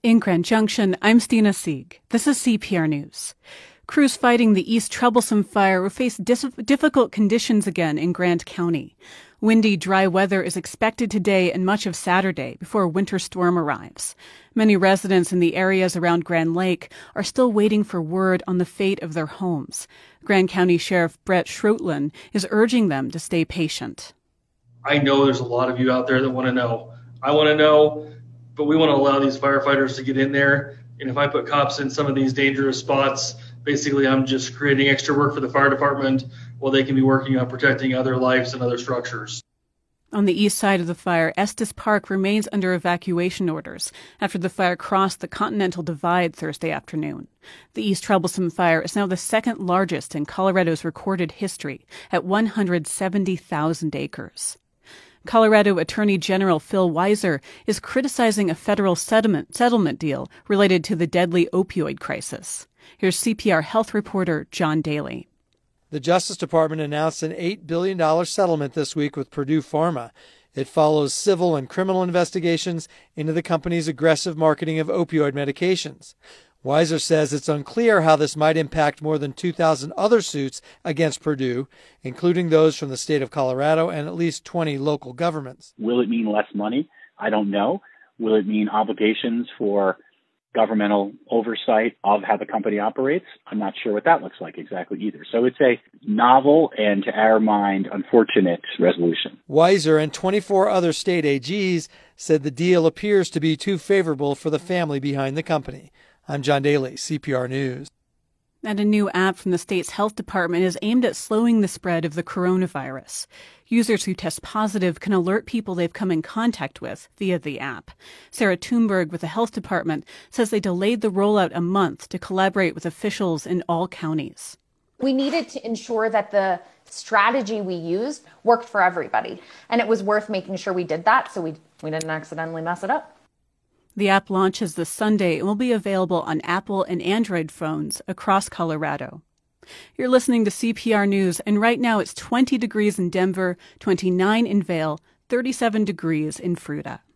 In Grand Junction, I'm Stina Sieg. This is CPR News. Crews fighting the East Troublesome Fire will face difficult conditions again in Grant County. Windy, dry weather is expected today and much of Saturday before a winter storm arrives. Many residents in the areas around Grand Lake are still waiting for word on the fate of their homes. Grand County Sheriff Brett Schroetlin is urging them to stay patient. I know there's a lot of you out there that want to know. I want to know, but we want to allow these firefighters to get in there. And if I put cops in some of these dangerous spots, basically I'm just creating extra work for the fire department while they can be working on protecting other lives and other structures. On the east side of the fire, Estes Park remains under evacuation orders after the fire crossed the Continental Divide Thursday afternoon. The East Troublesome Fire is now the second largest in Colorado's recorded history at 170,000 acres. Colorado Attorney General Phil Weiser is criticizing a federal settlement deal related to the deadly opioid crisis. Here's CPR health reporter John Daly. The Justice Department announced an $8 billion settlement this week with Purdue Pharma. It follows civil and criminal investigations into the company's aggressive marketing of opioid medications. Weiser says it's unclear how this might impact more than 2,000 other suits against Purdue, including those from the state of Colorado and at least 20 local governments. Will it mean less money? I don't know. Will it mean obligations for governmental oversight of how the company operates? I'm not sure what that looks like exactly either. So it's a novel and, to our mind, unfortunate resolution. Weiser and 24 other state AGs said the deal appears to be too favorable for the family behind the company. I'm John Daly, CPR News. And a new app from the state's health department is aimed at slowing the spread of the coronavirus. Users who test positive can alert people they've come in contact with via the app. Sarah Thunberg with the health department says they delayed the rollout a month to collaborate with officials in all counties. We needed to ensure that the strategy we used worked for everybody. And it was worth making sure we did that so we didn't accidentally mess it up. The app launches this Sunday and will be available on Apple and Android phones across Colorado. You're listening to CPR News, and right now it's 20 degrees in Denver, 29 in Vail, 37 degrees in Fruita.